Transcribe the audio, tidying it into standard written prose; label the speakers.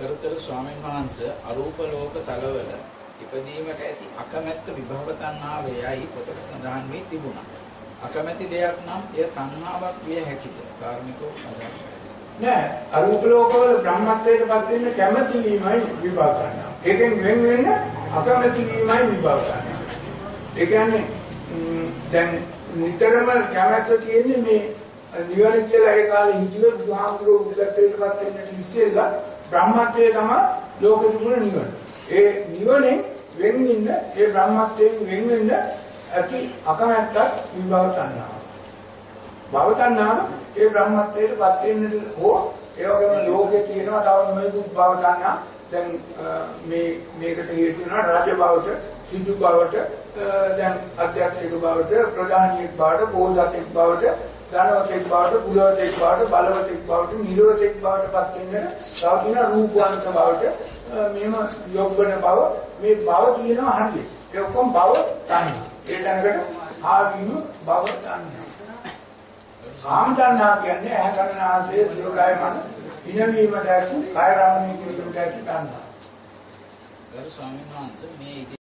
Speaker 1: ගරුතර ස්වාමීන් වහන්සේ අරූප ලෝක තලවල ඉපදීමට ඇති අකමැත්ත විභව තණ්හාවයයි පොතක සඳහන් වී තිබුණා. අකමැති දෙයක් නම් එය තණ්හාවක් විය හැකිද? කාර්මිකව සඳහන්
Speaker 2: නෑ. අරූප ලෝකවල බ්‍රහ්මත්වයටපත් වෙන්න කැමැති වීමයි විභව තණ්හාව. ඒකෙන් වෙන වෙන අකමැති වීමයි විභව තණ්හාව. ඒ කියන්නේ දැන් නිතරම කැමැත්ත තියෙන්නේ මේ නිවන කියලා ඒ කාලේ හිතුවේ බුදුහාමුදුරුවෝ බුද්ධත්වයටපත් වෙන්නට ඉස්සෙල්ලා බ්‍රහ්මත්වයේ තමයි ලෝකෙ තිබුණ නිවන. ඒ නිවනේ වෙන් ඉන්න ඒ බ්‍රහ්මත්වයෙන් වෙන් වෙන්න ඇති අකමැත්තක් විභව තණ්හාව. භව තණ්හාව ඒ බ්‍රහ්මත්වයටපත් වෙන්නට හෝ ඒ වගේම ලෝකේ තියෙනවා තව නොයෙකුත් භව තණ්හා. දැන් මේකට හේතු වෙනවා රාජ භවට, සිද්ධු භවට, දැන් අධ්‍යක්ෂක භවට, ප්‍රධානියෙක් භවට, පොහොසතෙක් භවට, ධනවතෙක් බවට, කුලවතෙක් බවට, බලවතෙක් බවට, නිරවතෙක් බවට පත් වෙන්න තව තියෙන රූපවන්ත බවට මේම යොග්බන බව මේ බව කියනවා හරියට. ඒ ඔක්කොම බව තණ්හා. ඒ ළඟට ආවීම බව තණ්හා. කාම තණ්හා කියන්නේ ඇහැ කන නාසය දිවකය මන පිනවීමට ඇති කාය රාමණය කිරීමට ඇති තණ්හා.
Speaker 1: ගරු ස්වාමීන් වහන්සේ මේ